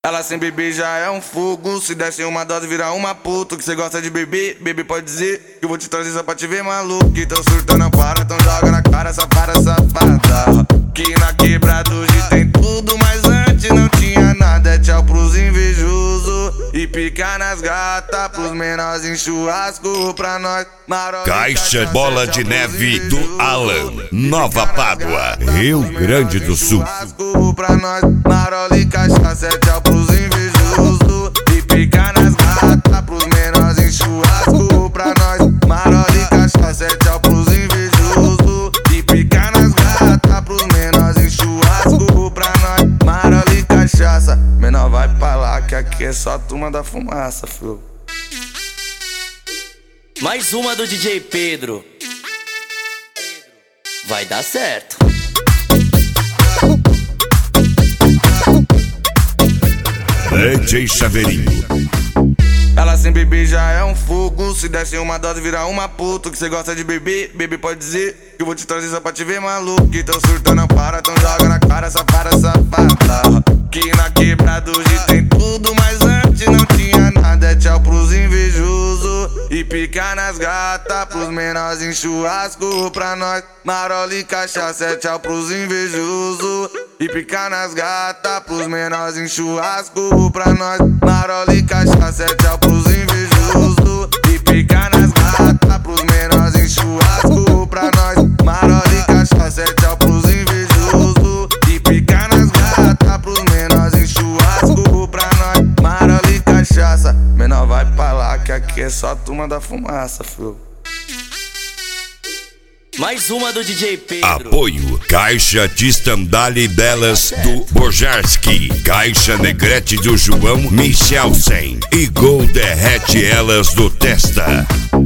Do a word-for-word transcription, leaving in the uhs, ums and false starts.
Ela sem beber já é um fogo. Se desse uma dose vira uma puta. Que cê gosta de beber, bebê pode dizer que eu vou te trazer só pra te ver maluco. Que tão surtando, para, tão joga na cara, safada, safada. Que na quebrada hoje tem tudo, mas antes não tinha nada. É tchau pros invejosos e pica nas gatas. Pros menorzinhos churrasco pra nós. Maroli, Caixa Bola de Neve do Alan, Nova Pádua, Rio Grande do Sul. Churrasco pra nós. Maroli, cachaça, é tchau pros invejosos e pica nas gatas. Pros menorzinhos churrasco pra nós. Maroli, cachaça, é tchau pros invejosos e pica nas gatas. Pros menorzinhos churrasco pra nós. Maroli, cachaça, menor vai pra lá que aqui é só turma da fumaça, filho. Mais uma do D J Pedro. Vai dar certo. D J Chaveirinho. Ela sem beber já é um fogo. Se desse uma dose vira uma puta. Que cê gosta de beber, bebê pode dizer que eu vou te trazer só pra te ver maluco. Que tão surtando, para, tão joga na cara, safada, safada. Que na quebrada hoje tem tudo, mas antes não tinha nada. É tchau pros invejosos e pica nas gatas. Pros menorzinhos churrasco pra nós. Maroli, cachaça, é tchau pros invejosos e pica nas gatas. Pros menorzinhos churrasco pra nós. Maroli, cachaça, é tchau pros invejosos e pica nas gatas. Pros menorzinhos churrasco pra nós. Maroli, cachaça, é tchau pros invejosos e pica nas gatas. Pros menorzinhos churrasco pra nós. Maroli, cachaça, menor vai pra lá que aqui é só turma da fumaça, filho. Mais uma do D J Pedro. Apoio Caixa de Estandale Belas do Bojarski, Caixa Negrete do João Michelsen e Gol Derrete Elas do Testa.